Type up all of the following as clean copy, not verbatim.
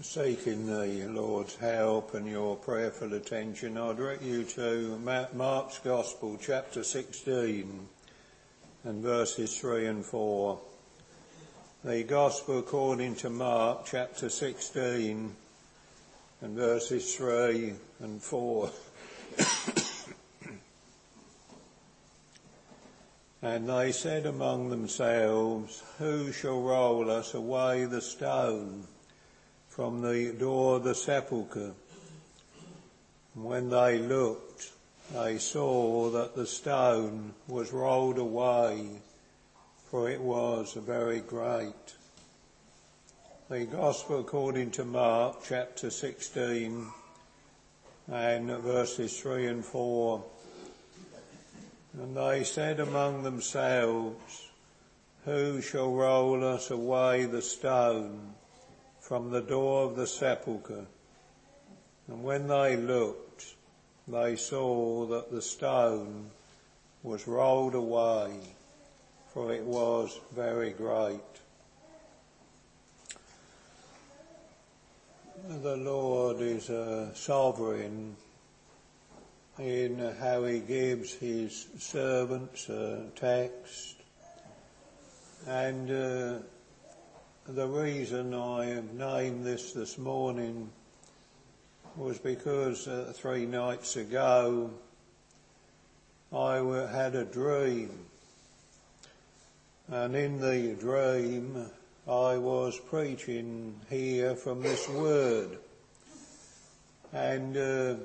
Seeking the Lord's help and your prayerful attention, I direct you to Mark's Gospel, chapter 16, and verses 3 and 4. The Gospel according to Mark, chapter 16, and verses 3 and 4. And they said among themselves, "Who shall roll us away the stone from the door of the sepulchre?" And when they looked, they saw that the stone was rolled away, for it was very great. The Gospel according to Mark, chapter 16, and verses 3 and 4. And they said among themselves, "Who shall roll us away the stone from the door of the sepulchre?" And when they looked, they saw that the stone was rolled away, for it was very great. The Lord is sovereign in how he gives his servants a text, and the reason I have named this morning was because 3 nights ago I had a dream, and in the dream I was preaching here from this word, and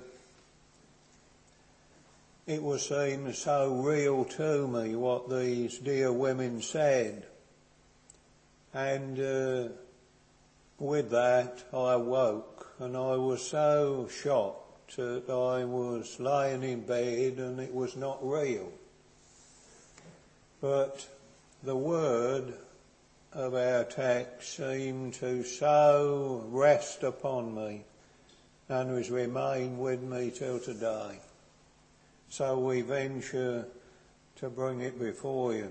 it was seemed so real to me what these dear women said. And with that I awoke, and I was so shocked that I was lying in bed and it was not real. But the word of our text seemed to so rest upon me and has remained with me till today. So we venture to bring it before you.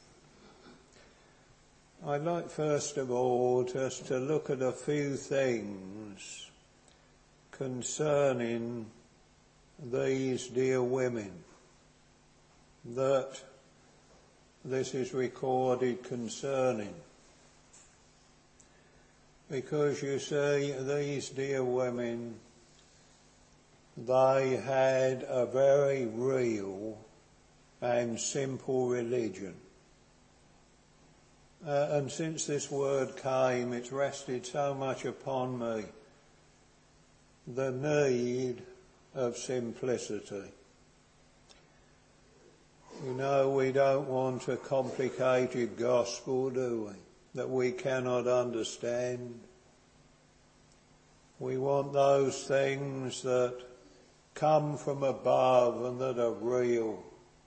I'd like first of all just to look at a few things concerning these dear women that this is recorded concerning. Because you see, these dear women, they had a very real and simple religion. And since this word came, it's rested so much upon me, the need of simplicity. You know, we don't want a complicated gospel, do we, that we cannot understand. We want those things that come from above and that are real,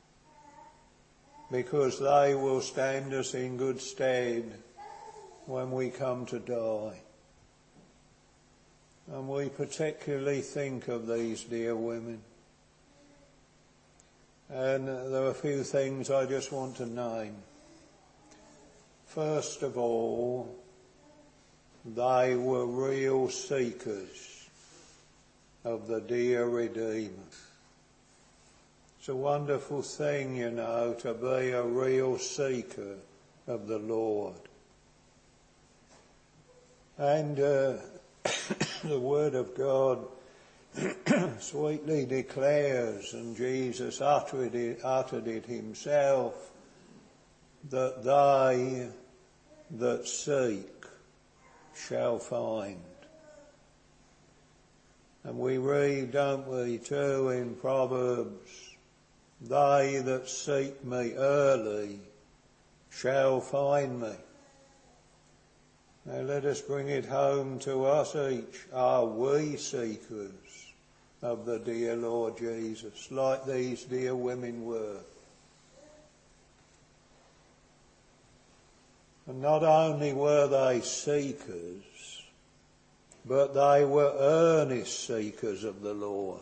because they will stand us in good stead when we come to die. And we particularly think of these dear women. And there are a few things I just want to name. First of all, they were real seekers of the dear Redeemer. It's a wonderful thing, you know, to be a real seeker of the Lord. And the Word of God sweetly declares, and Jesus uttered it himself, that they that seek shall find. And we read, don't we, too, in Proverbs, "They that seek me early shall find me." Now let us bring it home to us each. Are we seekers of the dear Lord Jesus, like these dear women were? And not only were they seekers, but they were earnest seekers of the Lord.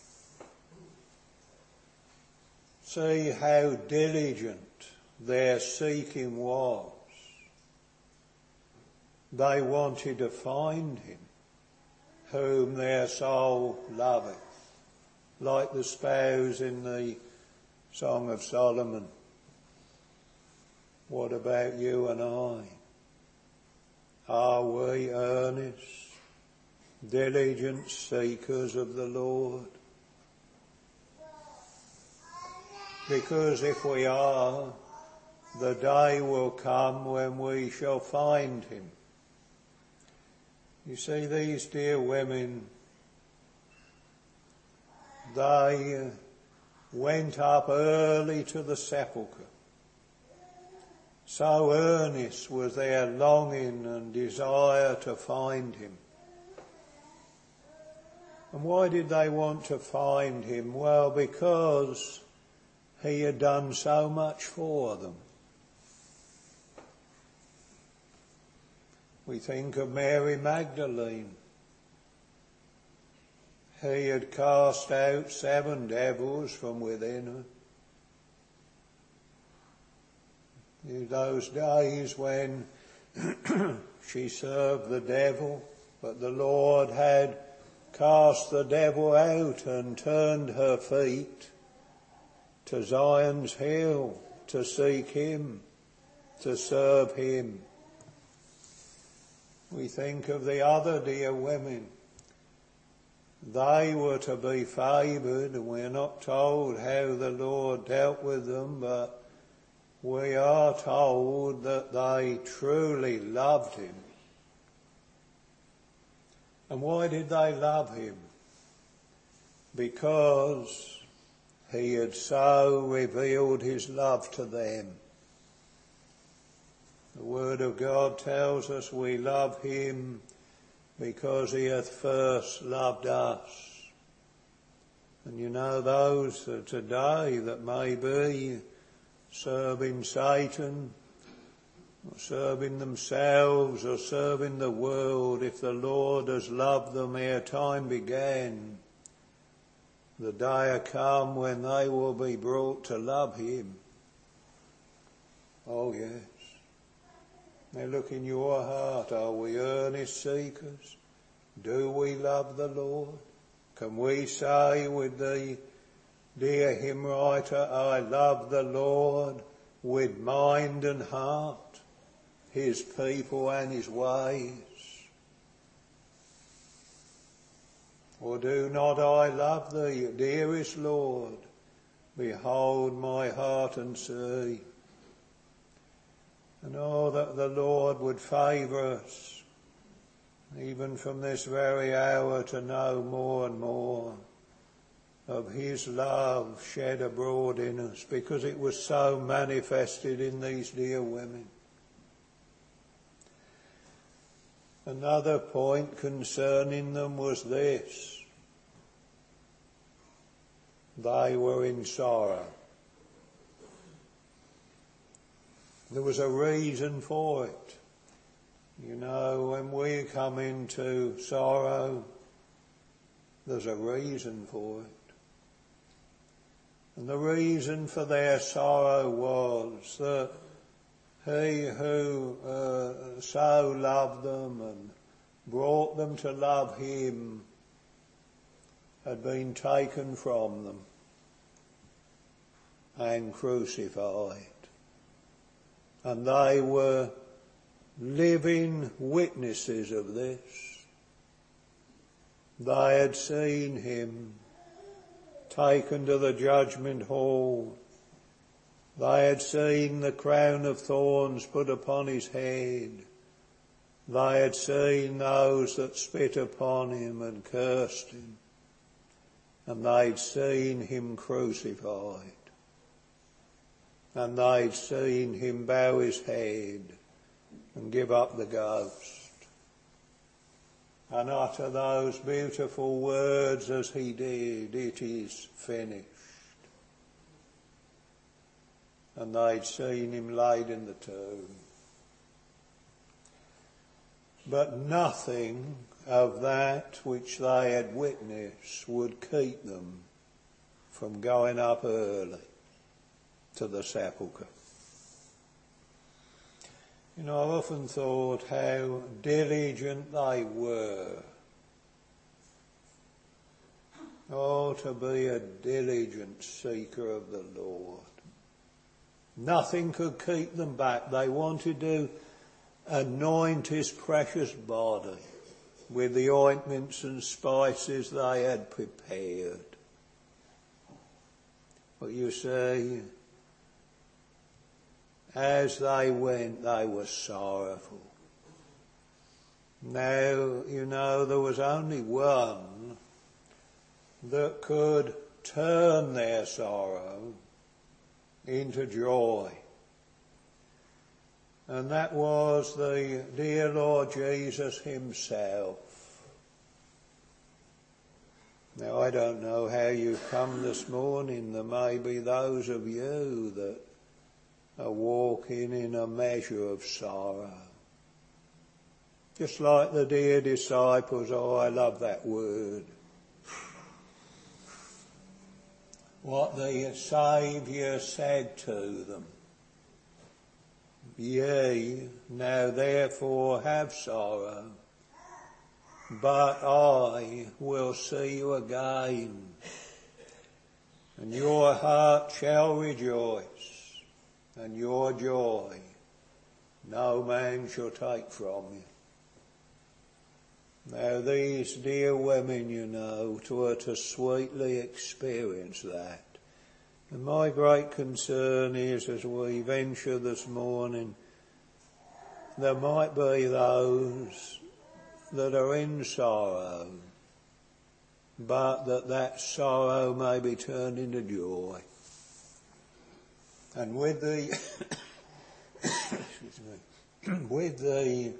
See how diligent their seeking was. They wanted to find him. whom their soul loveth, like the spouse in the Song of Solomon. What about you and I? Are we earnest, diligent seekers of the Lord? Because if we are, the day will come when we shall find him. You see, these dear women, they went up early to the sepulchre. So earnest was their longing and desire to find him. And why did they want to find him? Well, because he had done so much for them. We think of Mary Magdalene. He had cast out 7 devils from within her. In those days when she served the devil, but the Lord had cast the devil out and turned her feet to Zion's hill to seek him, to serve him. We think of the other dear women. They were to be favoured, and we're not told how the Lord dealt with them, but we are told that they truly loved him. And why did they love him? Because he had so revealed his love to them. The Word of God tells us we love him because he hath first loved us. And you know, those today that may be serving Satan, or serving themselves, or serving the world, if the Lord has loved them ere time began, the day will come when they will be brought to love him. Oh yes. Now look in your heart. Are we earnest seekers? Do we love the Lord? Can we say with the dear hymn writer, I love the Lord with mind and heart, his people and his ways? Or do not I love thee, dearest Lord? Behold my heart and see. And oh, that the Lord would favour us, even from this very hour, to know more and more of his love shed abroad in us, because it was so manifested in these dear women. Another point concerning them was this: they were in sorrow. There was a reason for it. You know, when we come into sorrow, there's a reason for it. And the reason for their sorrow was that he who so loved them and brought them to love him had been taken from them and crucified. And they were living witnesses of this. They had seen him taken to the judgment hall. They had seen the crown of thorns put upon his head. They had seen those that spit upon him and cursed him. And they'd seen him crucified. And they'd seen him bow his head and give up the ghost and utter those beautiful words as he did, it is finished. And they'd seen him laid in the tomb. But nothing of that which they had witnessed would keep them from going up early to the sepulchre. You know, I've often thought how diligent they were Oh, to be a diligent seeker of the Lord. Nothing could keep them back. They wanted to anoint his precious body with the ointments and spices they had prepared. But you see, as they went, they were sorrowful. Now, you know, there was only one that could turn their sorrow into joy. And that was the dear Lord Jesus himself. Now, I don't know how you've come this morning. There may be those of you that are walking in a measure of sorrow. Just like the dear disciples. Oh, I love that word. What the Saviour said to them. Ye now therefore have sorrow, but I will see you again, and your heart shall rejoice, and your joy no man shall take from you. Now these dear women, you know, were to sweetly experience that. And my great concern is, as we venture this morning, there might be those that are in sorrow, but that sorrow may be turned into joy. And with the with the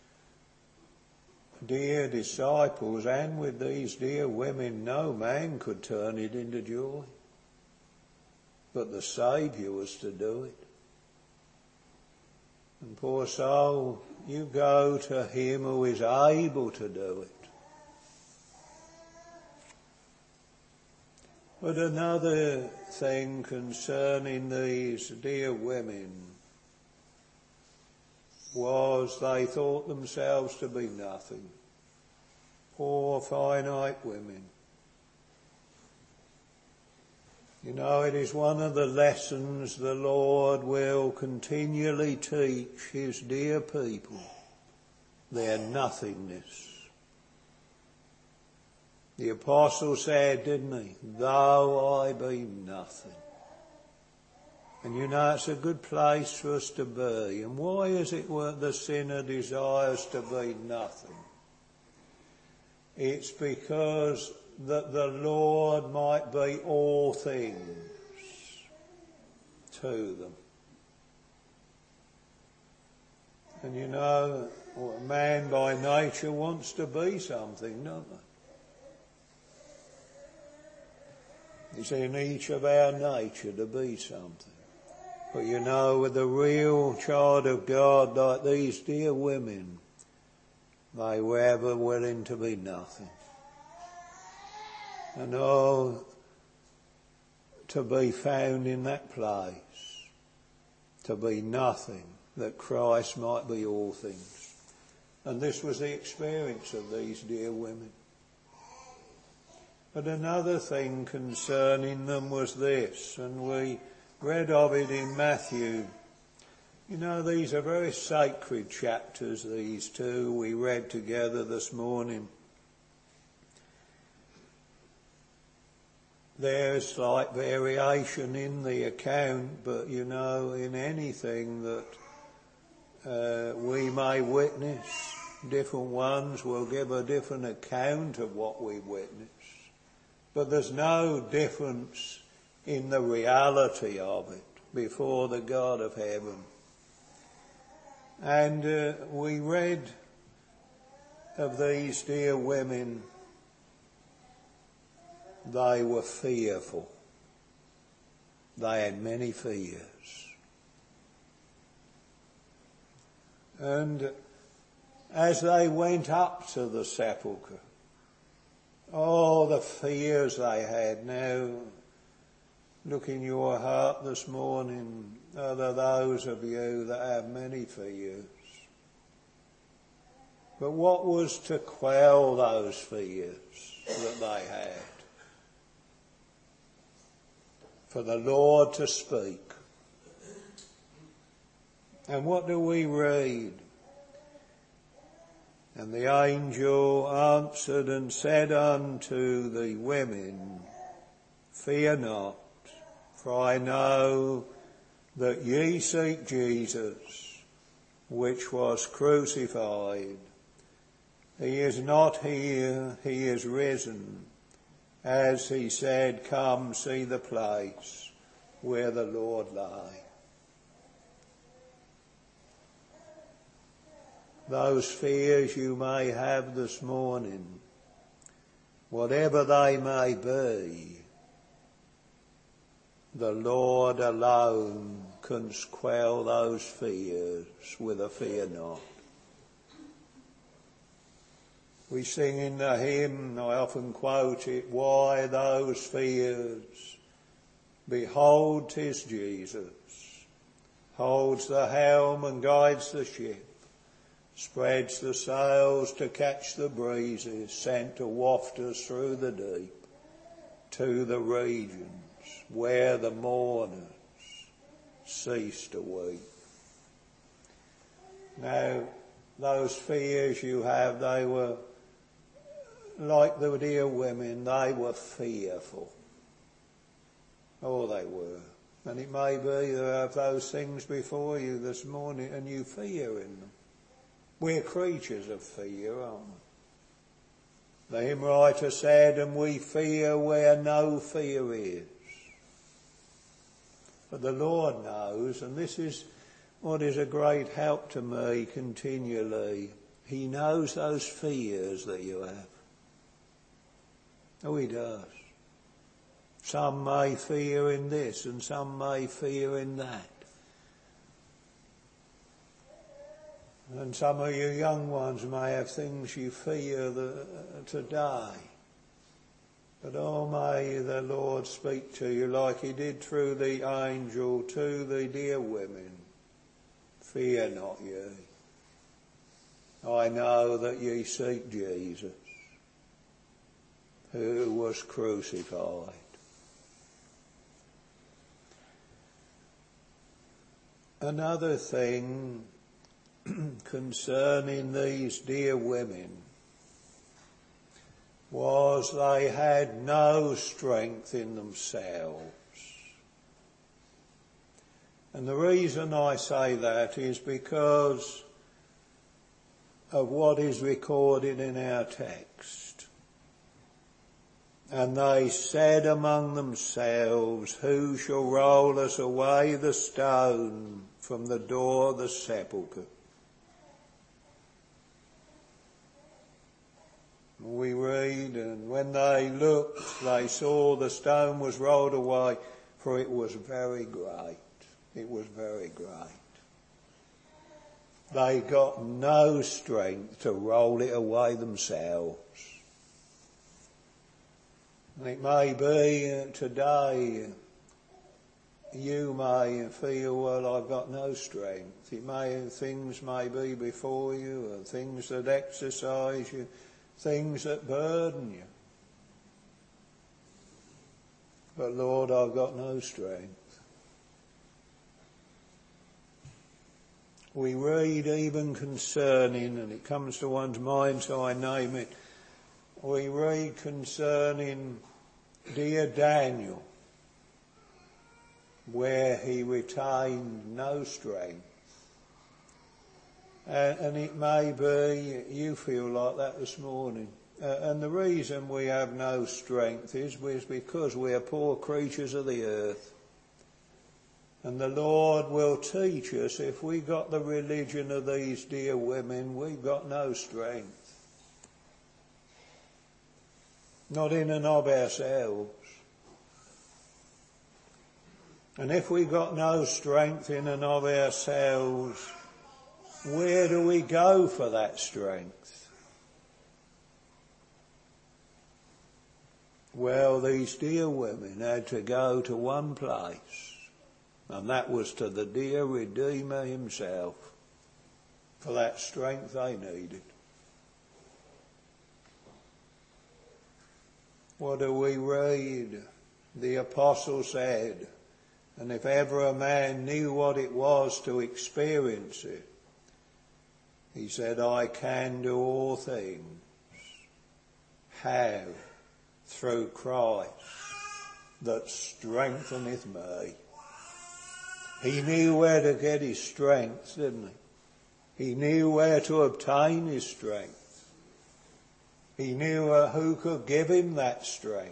dear disciples and with these dear women, no man could turn it into joy. But the Saviour was to do it. And poor soul, you go to him who is able to do it. But another thing concerning these dear women was they thought themselves to be nothing. Poor finite women. You know, it is one of the lessons the Lord will continually teach his dear people, their nothingness. The apostle said, didn't he, though I be nothing. And you know, it's a good place for us to be. And why is it the sinner desires to be nothing? It's because that the Lord might be all things to them. And you know, man by nature wants to be something, don't they? It's in each of our nature to be something. But you know, with the real child of God, like these dear women, they were ever willing to be nothing. And oh, to be found in that place, to be nothing, that Christ might be all things. And this was the experience of these dear women. But another thing concerning them was this, and we read of it in Matthew. You know, these are very sacred chapters, these two we read together this morning. There's slight variation in the account, but you know, in anything that we may witness, different ones will give a different account of what we witness. But there's no difference in the reality of it before the God of heaven. And we read of these dear women. They were fearful. They had many fears. And as they went up to the sepulchre, oh, the fears they had. Now, look in your heart this morning. Are there those of you that have many fears? But what was to quell those fears that they had? for the Lord to speak. And what do we read? And the angel answered and said unto the women, Fear not, for I know that ye seek Jesus, which was crucified. He is not here, he is risen. As he said, come see the place where the Lord lay. Those fears you may have this morning, whatever they may be, the Lord alone can quell those fears with a fear not. We sing in the hymn, I often quote it, why those fears? Behold, 'tis Jesus, holds the helm and guides the ship, spreads the sails to catch the breezes, sent to waft us through the deep, to the regions where the mourners cease to weep. Now, those fears you have, they were like the dear women, they were fearful. Oh, they were. And it may be there are those things before you this morning and you fear in them. We're creatures of fear, aren't we? The hymn writer said, and we fear where no fear is. But the Lord knows, and this is what is a great help to me continually. He knows those fears that you have. Oh, he does. Some may fear in this and some may fear in that. And some of you young ones may have things you fear today. But oh, may the Lord speak to you like he did through the angel to the dear women. Fear not ye. I know that ye seek Jesus, who was crucified. Another thing concerning these dear women was they had no strength in themselves. And the reason I say that is because of what is recorded in our text. And they said among themselves, who shall roll us away the stone from the door of the sepulchre? We read, and when they looked, they saw the stone was rolled away, for it was very great. It was very great. They got no strength to roll it away themselves. And it may be today you may feel, well, I've got no strength. Things may be before you, or things that exercise you, things that burden you. But Lord, I've got no strength. We read even concerning, and it comes to one's mind so I name it, we read concerning dear Daniel, where he retained no strength. And it may be you feel like that this morning. And the reason we have no strength is because we are poor creatures of the earth. And the Lord will teach us, if we got the religion of these dear women, we've got no strength. Not in and of ourselves. And if we got no strength in and of ourselves, where do we go for that strength? Well, these dear women had to go to one place, and that was to the dear Redeemer himself, for that strength they needed. What do we read? the apostle said, and if ever a man knew what it was to experience it, he said, I can do all things, how? Through Christ that strengtheneth me. He knew where to get his strength, didn't he? He knew where to obtain his strength. He knew who could give him that strength.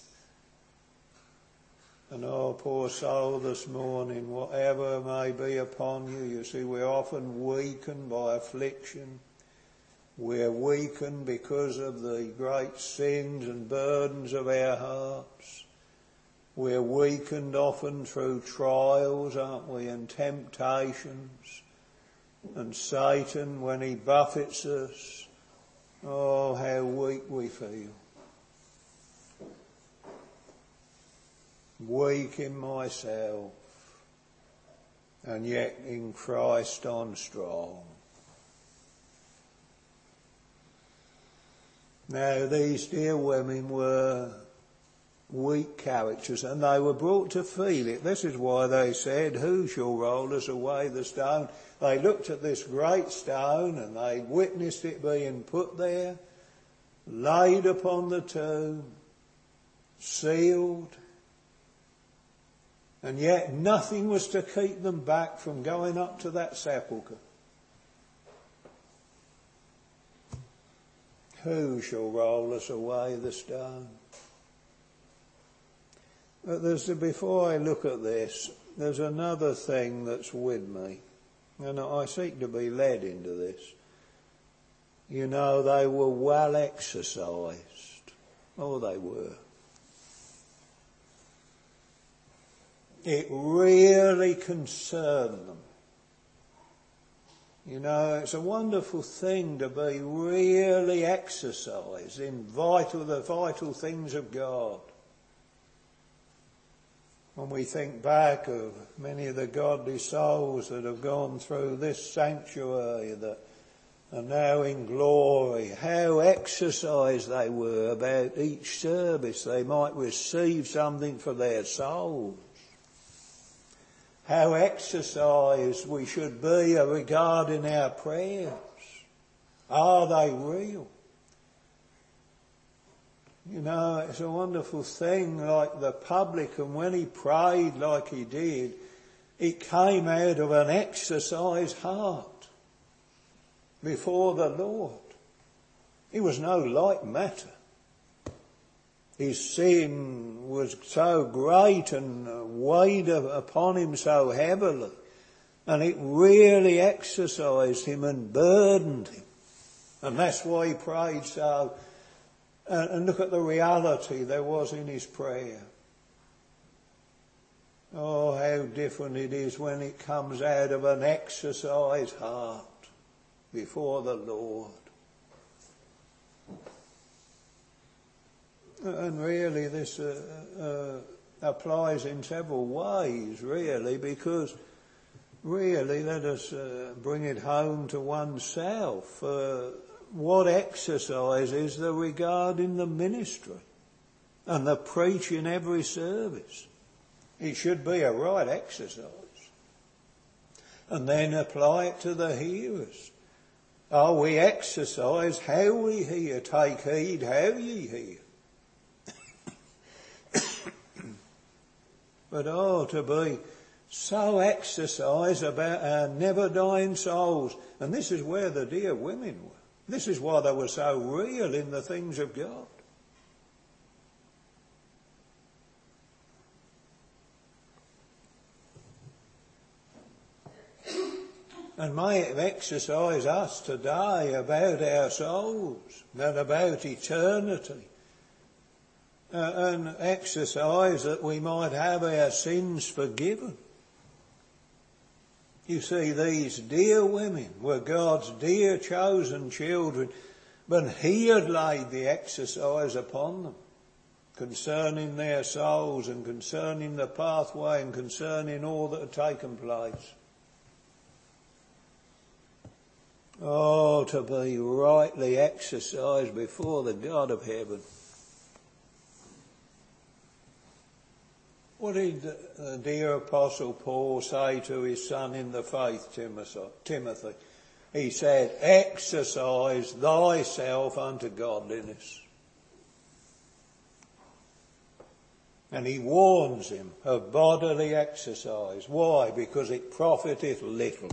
And oh, poor soul, this morning, whatever may be upon you, you see, we're often weakened by affliction. We're weakened because of the great sins and burdens of our hearts. We're weakened often through trials, aren't we, and temptations. And Satan, when he buffets us, oh, how weak we feel. Weak in myself, and yet in Christ I'm strong. Now, these dear women were weak characters, and they were brought to feel it. This is why they said, who shall roll us away the stone? They looked at this great stone, and they witnessed it being put there, laid upon the tomb, sealed, and yet nothing was to keep them back from going up to that sepulchre. Who shall roll us away the stone? But before I look at this, there's another thing that's with me, and I seek to be led into this. You know, they were well exercised. Oh, they were. It really concerned them. You know, it's a wonderful thing to be really exercised in the vital things of God. When we think back of many of the godly souls that have gone through this sanctuary that are now in glory, how exercised they were about each service. They might receive something for their souls. How exercised we should be regarding our prayers. Are they real? You know, it's a wonderful thing, like the publican, when he prayed like he did, it came out of an exercised heart before the Lord. It was no light matter. His sin was so great and weighed upon him so heavily, and it really exercised him and burdened him. And that's why he prayed so. And look at the reality there was in his prayer. Oh, how different it is when it comes out of an exercised heart before the Lord. And really this applies in several ways, really, because really let us bring it home to oneself. What exercise is there regarding the ministry and the preaching every service? It should be a right exercise. And then apply it to the hearers. Are we exercised how we hear? Take heed how ye hear. But to be so exercised about our never-dying souls. And this is where the dear women were. This is why they were so real in the things of God. And may it exercise us today about our souls and about eternity. And exercise that we might have our sins forgiven. You see, these dear women were God's dear chosen children, but he had laid the exercise upon them concerning their souls and concerning the pathway and concerning all that had taken place. Oh, to be rightly exercised before the God of heaven. What did the dear Apostle Paul say to his son in the faith, Timothy? He said, exercise thyself unto godliness. And he warns him of bodily exercise. Why? Because it profiteth little.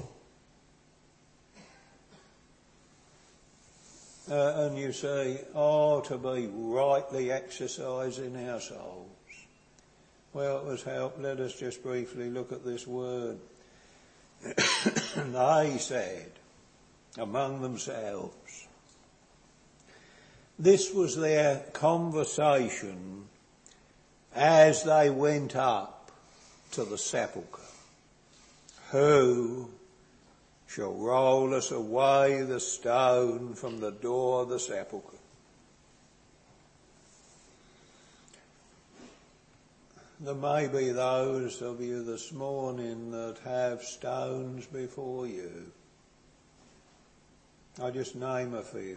And you say, to be rightly exercising our souls. Well, it was help. Let us just briefly look at this word. They said among themselves. This was their conversation as they went up to the sepulchre. Who shall roll us away the stone from the door of the sepulchre? There may be those of you this morning that have stones before you. I just name a few.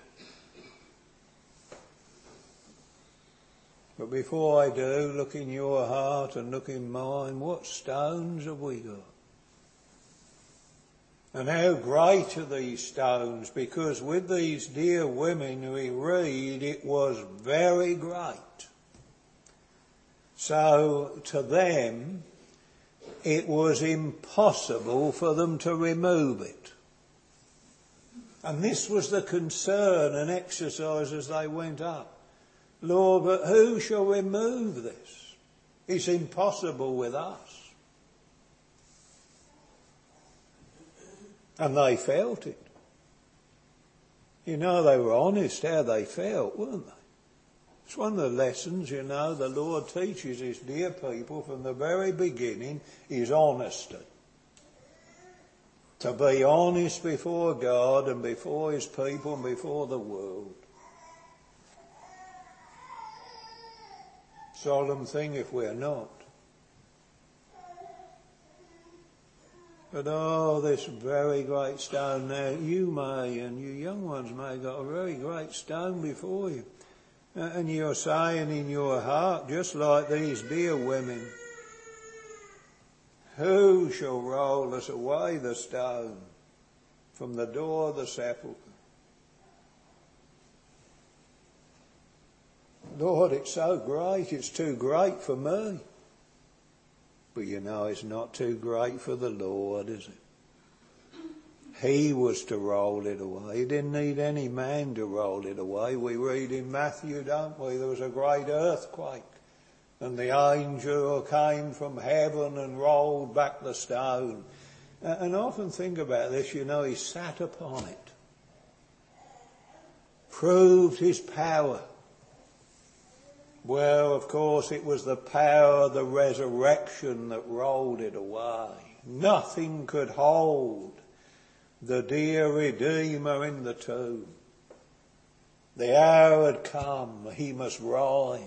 But before I do, look in your heart and look in mine. What stones have we got? And how great are these stones? Because with these dear women we read, it was very great. So to them, it was impossible for them to remove it. And this was the concern and exercise as they went up. Lord, but who shall remove this? It's impossible with us. And they felt it. You know, they were honest how they felt, weren't they? It's one of the lessons, you know, the Lord teaches his dear people from the very beginning is honesty. To be honest before God and before his people and before the world. Solemn thing if we're not. But this very great stone now, you may, and you young ones may have got a very great stone before you. And you're saying in your heart, just like these dear women, who shall roll us away the stone from the door of the sepulchre? Lord, it's so great, it's too great for me. But you know, it's not too great for the Lord, is it? He was to roll it away. He didn't need any man to roll it away. We read in Matthew, don't we? There was a great earthquake. And the angel came from heaven and rolled back the stone. And I often think about this, you know, he sat upon it. Proved his power. Well, of course, it was the power of the resurrection that rolled it away. Nothing could hold the dear Redeemer in the tomb. The hour had come, he must rise,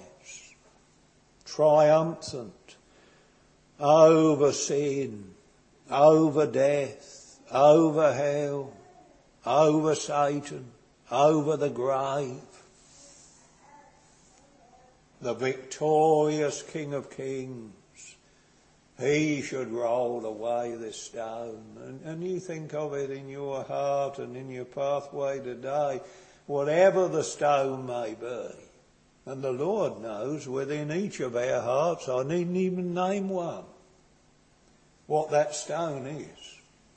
triumphant over sin, over death, over hell, over Satan, over the grave. The victorious King of Kings. He should roll away this stone. And you think of it in your heart and in your pathway today, whatever the stone may be. And the Lord knows within each of our hearts, I needn't even name one, what that stone is.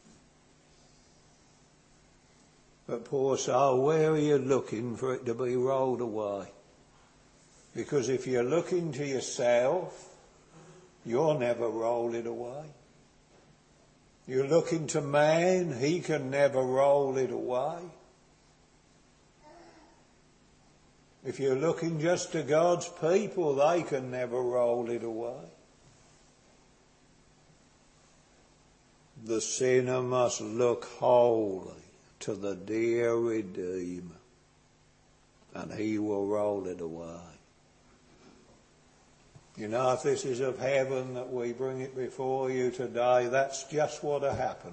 But poor soul, where are you looking for it to be rolled away? Because if you're looking to yourself, you'll never roll it away. You're looking to man, he can never roll it away. If you're looking just to God's people, they can never roll it away. The sinner must look wholly to the dear Redeemer, and he will roll it away. You know, if this is of heaven that we bring it before you today, that's just what will happen.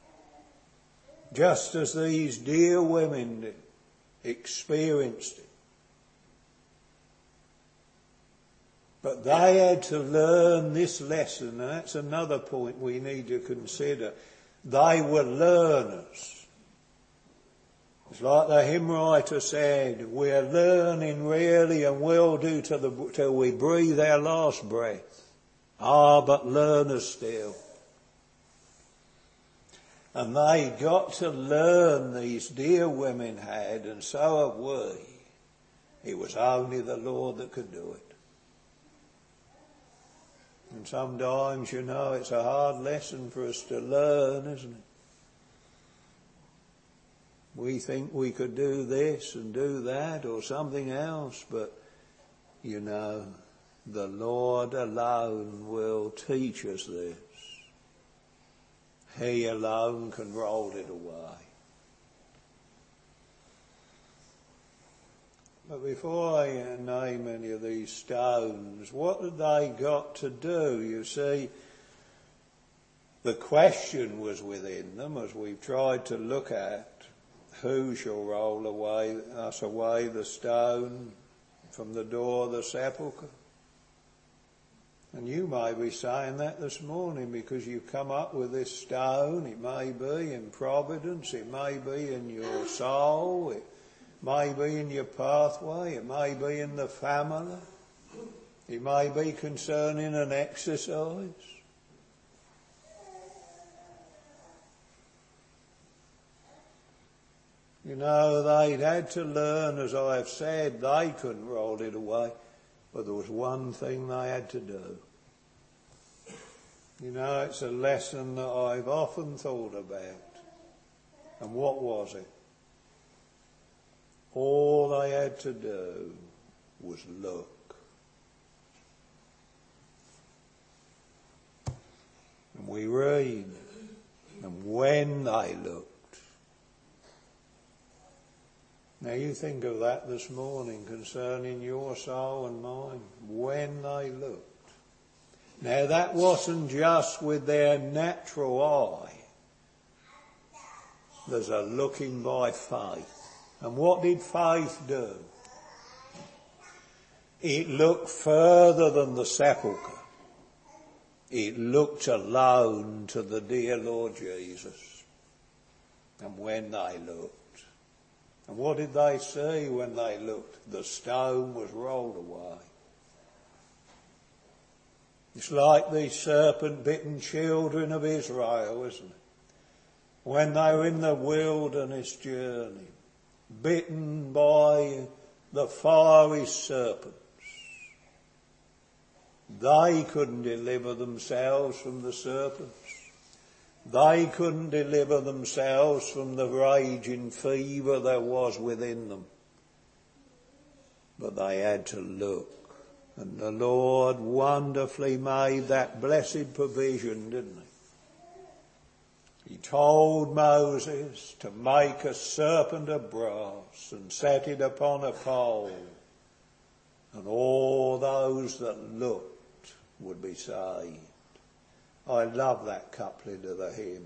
Just as these dear women did, experienced it. But they had to learn this lesson, and that's another point we need to consider. They were learners. It's like the hymn writer said, we're learning really and will do till we breathe our last breath. But learners still. And they got to learn, these dear women had, and so have we. It was only the Lord that could do it. And sometimes, it's a hard lesson for us to learn, isn't it? We think we could do this and do that or something else, but, the Lord alone will teach us this. He alone can roll it away. But before I name any of these stones, what had they got to do? You see, the question was within them, as we've tried to look at, who shall roll us away the stone from the door of the sepulchre? And you may be saying that this morning because you've come up with this stone. It may be in providence, it may be in your soul, it may be in your pathway, it may be in the family, it may be concerning an exercise. They'd had to learn, as I have said, they couldn't roll it away, but there was one thing they had to do. It's a lesson that I've often thought about. And what was it? All they had to do was look. And we read, and when they looked. Now you think of that this morning concerning your soul and mine. When they looked. Now that wasn't just with their natural eye. There's a looking by faith. And what did faith do? It looked further than the sepulchre. It looked alone to the dear Lord Jesus. And when they looked. And what did they see when they looked? The stone was rolled away. It's like these serpent-bitten children of Israel, isn't it? When they were in the wilderness journey, bitten by the fiery serpents. They couldn't deliver themselves from the serpents. They couldn't deliver themselves from the raging fever there was within them. But they had to look. And the Lord wonderfully made that blessed provision, didn't he? He told Moses to make a serpent of brass and set it upon a pole. And all those that looked would be saved. I love that couplet of the hymn.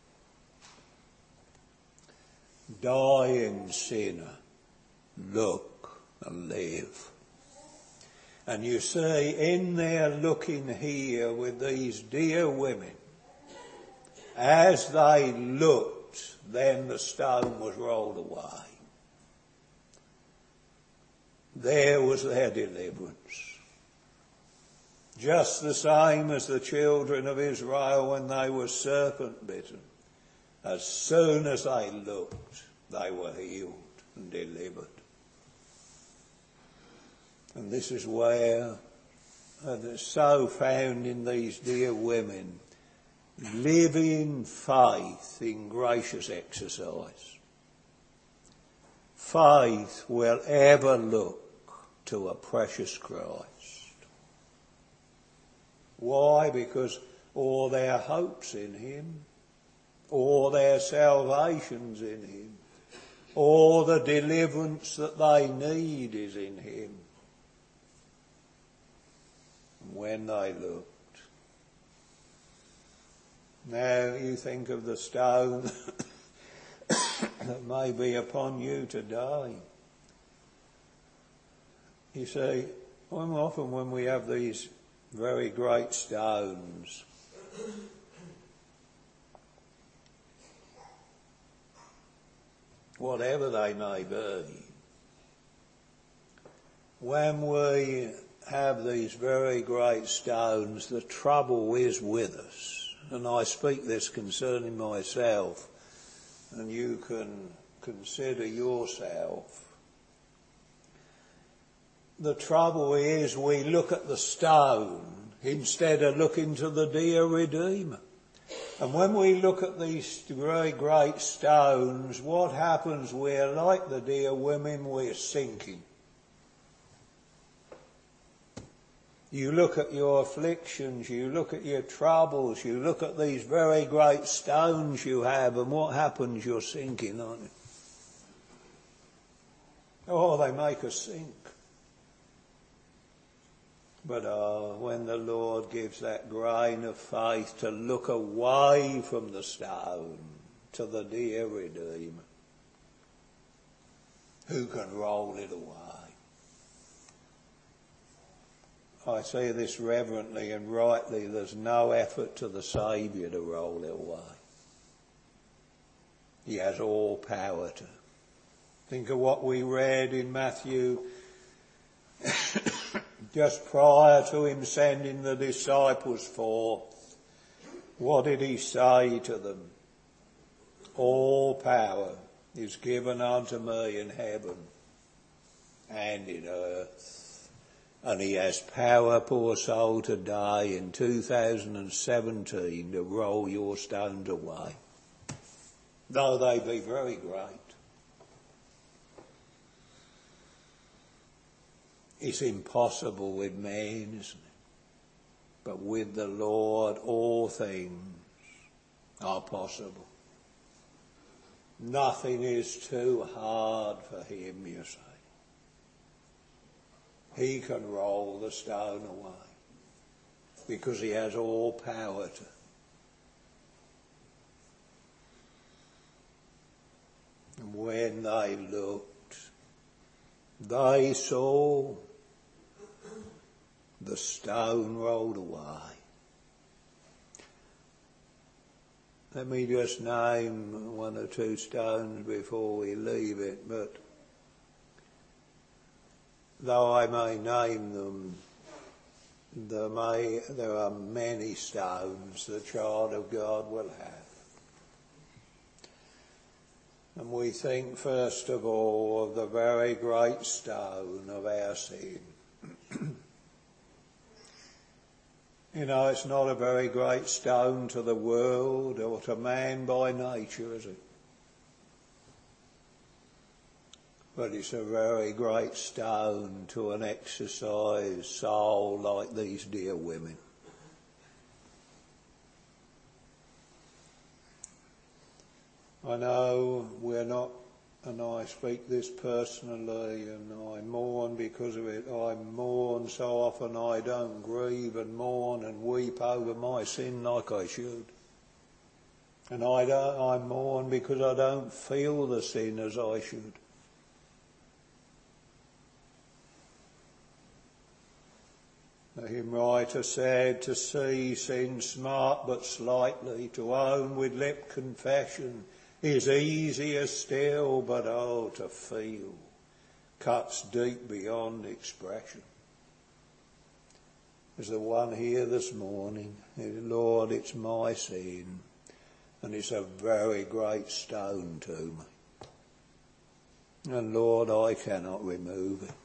Dying sinner, look and live. And you see, in their looking here with these dear women, as they looked, then the stone was rolled away. There was their deliverance. Just the same as the children of Israel when they were serpent bitten. As soon as they looked, they were healed and delivered. And this is where it's so found in these dear women, living faith in gracious exercise. Faith will ever look to a precious Christ. Why? Because all their hopes in him, all their salvations in him, all the deliverance that they need is in him. When they looked. Now you think of the stone that may be upon you today. You see, Often when we have these very great stones, whatever they may be, when we have these very great stones, the trouble is with us. And I speak this concerning myself, and you can consider yourself. The trouble is we look at the stone instead of looking to the dear Redeemer. And when we look at these very great stones, what happens? We're like the dear women, we're sinking. You look at your afflictions, you look at your troubles, you look at these very great stones you have, and what happens? You're sinking, aren't you? Oh, they make us sink. But when the Lord gives that grain of faith to look away from the stone to the dear Redeemer, who can roll it away? I say this reverently and rightly, there's no effort to the Saviour to roll it away. He has all power to. Think of what we read in Matthew just prior to him sending the disciples forth. What did he say to them? All power is given unto me in heaven and in earth. And he has power, poor soul, today in 2017 to roll your stones away, though they be very great. It's impossible with man, isn't it? But with the Lord all things are possible. Nothing is too hard for him, you say. He can roll the stone away because he has all power to. And when they looked, they saw the stone rolled away. Let me just name one or two stones before we leave it, but though I may name them, there are many stones the child of God will have. And we think first of all of the very great stone of our sin. You know, it's not a very great stone to the world or to man by nature, is it? But it's a very great stone to an exercised soul like these dear women. I know we're not, and I speak this personally, and I mourn because of it. I mourn so often I don't grieve and mourn and weep over my sin like I should. And I mourn because I don't feel the sin as I should. The hymn writer said, to see sin smart but slightly, to own with lip confession is easier still, but oh, to feel cuts deep beyond expression. There's the one here this morning. Lord, it's my sin, and it's a very great stone to me. And Lord, I cannot remove it.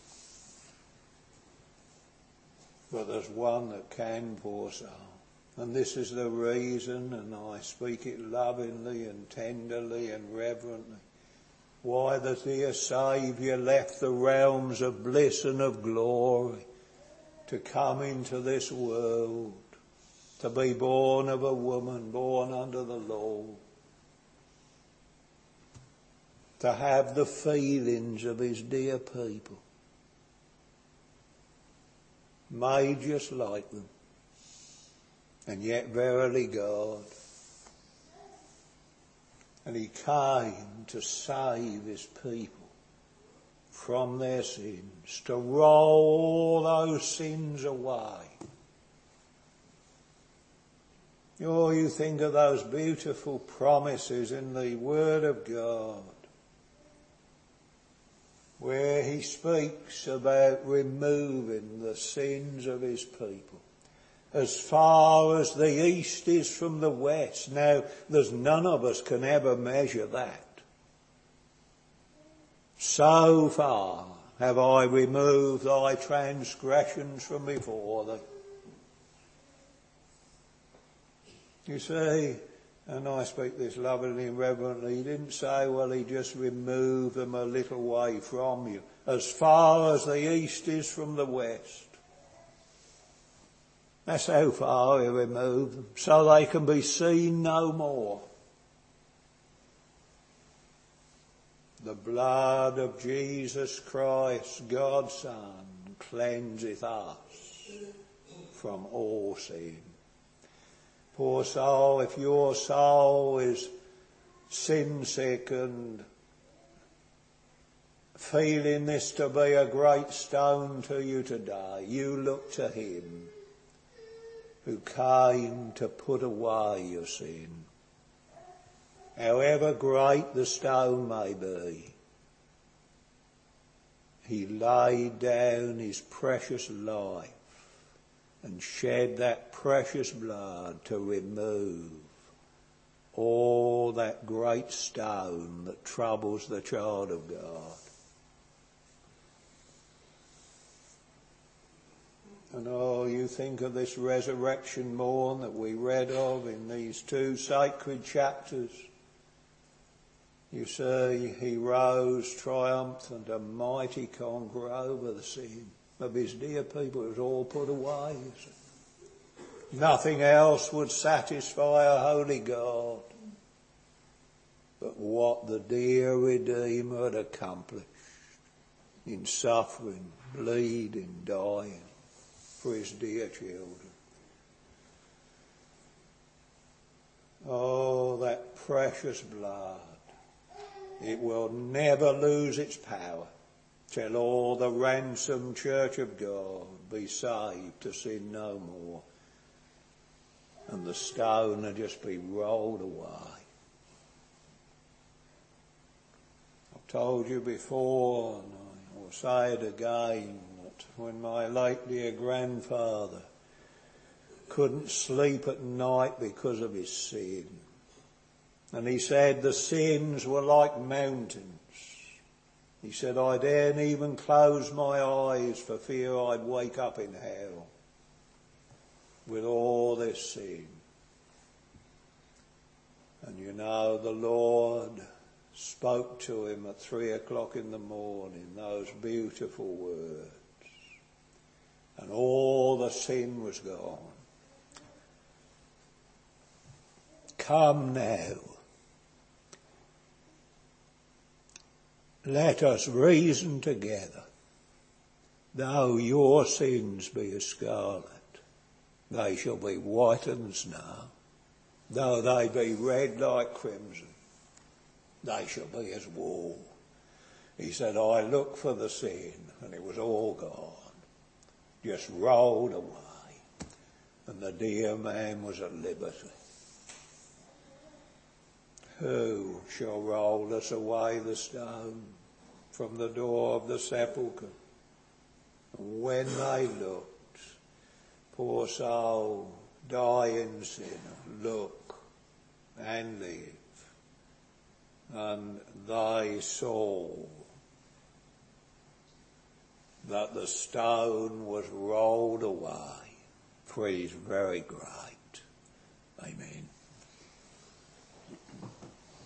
But there's one that can, poor soul. And this is the reason, and I speak it lovingly and tenderly and reverently, why the dear Saviour left the realms of bliss and of glory to come into this world, to be born of a woman, born under the law, to have the feelings of his dear people, made just like them, and yet verily God. And he came to save his people from their sins, to roll all those sins away. Oh, you think of those beautiful promises in the Word of God, where he speaks about removing the sins of his people. As far as the east is from the west. Now, there's none of us can ever measure that. So far have I removed thy transgressions from before thee. You see, and I speak this lovingly and reverently, he didn't say, well, he just removed them a little way from you. As far as the east is from the west. That's how far he removed them, so they can be seen no more. The blood of Jesus Christ, God's Son, cleanseth us from all sin. Poor soul, if your soul is sin-sick and feeling this to be a great stone to you today, you look to him who came to put away your sin. However great the stone may be, he laid down his precious life and shed that precious blood to remove all that great stone that troubles the child of God. And oh, you think of this resurrection morn that we read of in these two sacred chapters. You see, he rose triumphant, a mighty conqueror over the sin of his dear people. It was all put away. Nothing else would satisfy a holy God but what the dear Redeemer had accomplished in suffering, bleeding, dying for his dear children. Oh, that precious blood. It will never lose its power till all the ransomed church of God be saved to sin no more. And the stone will just be rolled away. I've told you before, and I will say it again, that when my late dear grandfather couldn't sleep at night because of his sin, and he said the sins were like mountains. He said, I daren't even close my eyes for fear I'd wake up in hell with all this sin. And you know, the Lord spoke to him at 3:00 in the morning, those beautiful words. And all the sin was gone. Come now. Let us reason together. Though your sins be as scarlet, they shall be whiter than snow. Though they be red like crimson, they shall be as wool. He said, I looked for the sin, and it was all gone, just rolled away, and the dear man was at liberty. Who shall roll us away the stone from the door of the sepulchre? When they looked, poor soul, dying sinner, look and live. And they saw that the stone was rolled away, for he is very great. Amen.